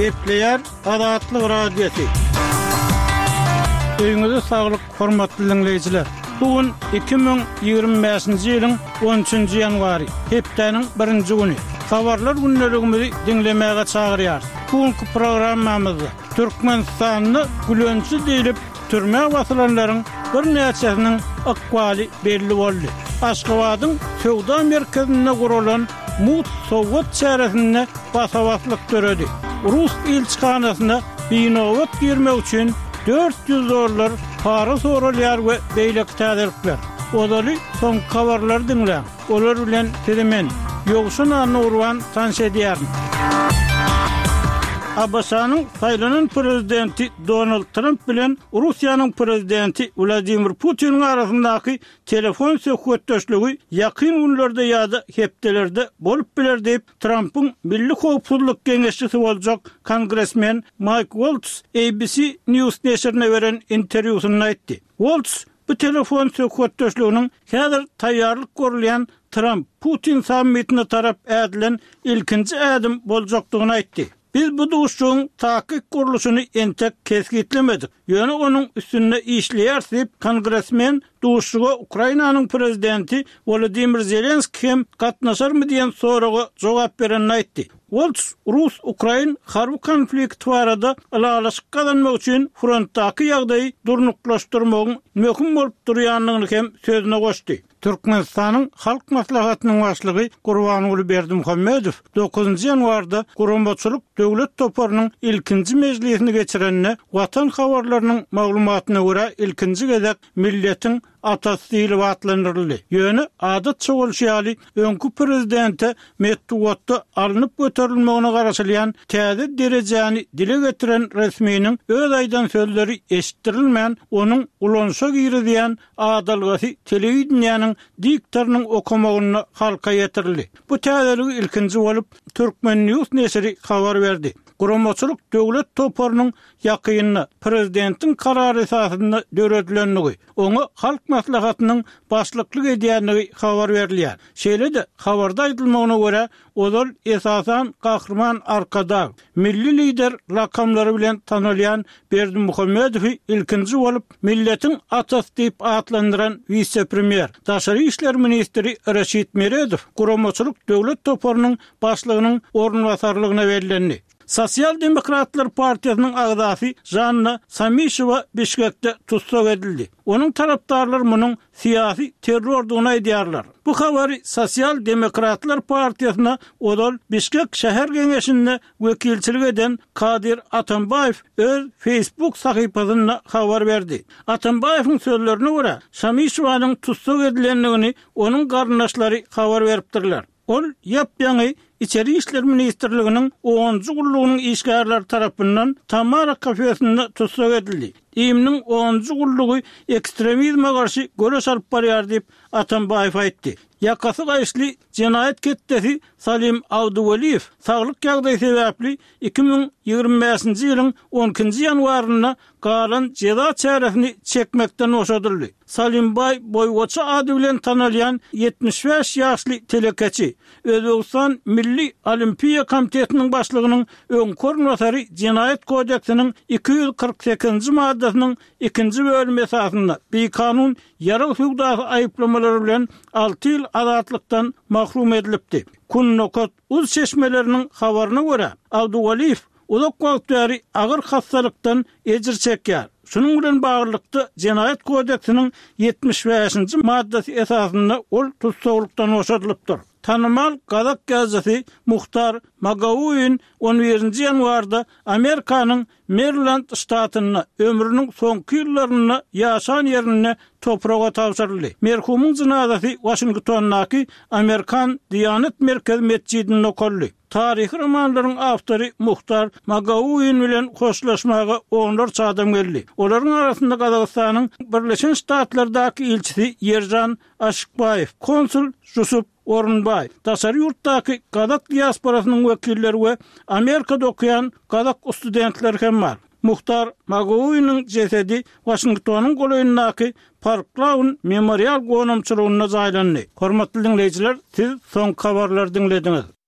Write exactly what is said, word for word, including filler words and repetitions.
Epleyer Adatlyk Radiosu. Öýüňize saglyk, hormatly dinleýijiler. Bugün iki bin ýygrimi beşinji ýylyň on üçünji ýanwary, hepdeniň birinji güni. Habarlar günlerimizi dinlemäge çagyrýar. Bugünkü programmamyzda Türkmenistanyny gülönçi diýilip türme basylanlaryň bir näçesiniň akwaly belli boldy. Aşgabatyň Sowda merkezinde gurulan Mut Sowat şäherinde basawatlyk göredi. Rus elçixanasyna binowat girmek üçin dört yüz dollar para sorulýar we beýlek täzirlikler. Odaly soň habarlar dinleň. Olar bilen telemen ýogşun any urwan tanşedýär. Abasanyň saýlanan prezidenti Donald Trump bilen Russiýanyň prezidenti Vladimir Putin arasyndaky telefon söhbetdeşligi ýakyn günlerde ýa-da hepdelerde bolup biler diýip Trump'yň Milli Howpsuzlyk Geňeşçisi boljak kongressmen Mike Waltz A B C News neşrine beren interwýusynda aýtdy. Waltz bu telefon söhbetdeşliginiň häzir taýýarlyk görülýän Trump-Putin sammitine tarap ädilen ilkinji ädim boljakdygyny aýtdy. Biz bu duşuň takyk guruluşyny entek kesgitlemedik. Ýöne onuň üstünde işleýär diýip kongressmen duşuga Ukrainanyň prezidenti Volodymyr Zelenski hem gatnaşarmy diýen soraga jogap beren aýtdy. Waltz Rus-Ukrain harby konflikti barada alalaşyk kazanmak üçin frontdaky ýagdaýy durnuklaşdyrmagyň möhüm bolup durýanlygyny hem sözüne goşdy. Türkmenistanyň halk maslahatynyň başlygy Gurbanuly Berdimuhammedow dokuzunji ýanwarda Gurumbaçylyk döwlet toparynyň ilkinji mejlisini geçirenine watan habarlarynyň maglumatyna görä ilkinji gezek milletiň atasy diýilip atlandyryldy. Ýöne adat çogulşýaly öňkü prezidente metduwatda alınıp göterilmegine garaşylýan täze derejäni dile getiren resminiň öz aýdan sözleri eşitdirilmän onuň ulanşa girdiýän adalgasy telewizionyanyň diktorynyň okumagyna halka getirildi. Bu täzeligi ilkinji bolup Türkmen News neşri habar berdi. Gurumbaçylyk döwlet toparynyň ýakynyna prezidentiň karary esasynda döredilenligi, oňa halk maslahatynyň başlyklyk edýänligi habar berilýär. Şeýle-de habarda aýdylmagyna görä, olal esasan gahrman arkada milli lider lakamlary bilen tanylýan Berdimuhammedow ilkinji bolup milletiň atasy diýip atlandyran vice-premier, daşary işler ministri Reşit Meredow Gurumbaçylyk döwlet toparynyň başlygynyň ornwasarlygyna berilendi. Sosial Demokratlar Partiýasynyň agzasy Janna Samishowa Bişkekde tutsak edildi. Onuň tarapdarlary munyň syýasy terror diýip aýdýarlar. Bu habary Sosial Demokratlar Partiýasyna odal Bişkek şäher geňeşinde wekilçilik eden Kadir Atambayew öz Facebook sahypasynda habar berdi. Atambayewiň sözlerine görä, Samishowanyň tutsak edilenligini onuň garnaşlary habar beripdirler. Ol ýapýaňy İçeri İşler Ministerligining onunju gullugynyň işgärleri tarapyndan Tamara kafesinde tutsak edildi. İýimniň onunju gullugy ekstremizme garşy göreş alyp barýar diýip Atambayew aýtdy. Yakası gaýşly jinayet ketdesi Salim Abduwaliyew saglyk ýagdaýy sebäpli iki bin ýygrimi beşinji ýylyň on ikinji ýanwaryna galan jeza çäresini çekmekden oşadyldy. Salim Bay boýgaça ady bilen tanylýan yetmiş beş ýaşly telekeçi Özbegistan Milli Olimpiýa Komitetiniň başlygynyň öňkör nasary Jinayet kodeksiniň iki yüz kırk sekizinji maddasynyň ikinji bölümi esasynda bir kanun ýara hukukdaky aýyplamalary bilen alty ýyl azatlykdan mahrum edilipdi. Kunnokat uz çeşmeleriniň habaryna görä, Abduwaliyew uzak wagtary agyr hastalykdan ejir çekýär. Şunun bilen baglykda Jinayet kodeksiniň yetmiş beşinji maddasy esasynda ol tutsaklykdan oşadylypdyr. Tanımal Gazak gazetesi Muhtar Magaouin on birinji ýanwarda Amerikanyň Maryland ştatyna ömrüniň soňky ýyllaryna ýaşan ýerine topraga tapşyryldy. Merhumyň jenazasy Washingtondaky Amerikan Diyanet Merkez mescidinde okuldy. Tarihi romanlaryň awtory Muhtar Magaouin bilen hoşlaşmaga onlarca adam geldi. Olaryň arasynda Gazakstanyň Birleşen Ştatlardaky elçisi Yerjan Aşykbayew, konsul Yusuf Orunbay, daşary ýurtdaky Gazak diasporasynyň wekilleri we Amerikada okuyan Gazak studentler hem bar. Muhtar Magaouinyň jesedi Washingtonyň goýundaky Park Lawn Memorial gonamçylygyna jaýlandy. Hormatly dinleýijiler, siz soň habarlary dinlediňiz.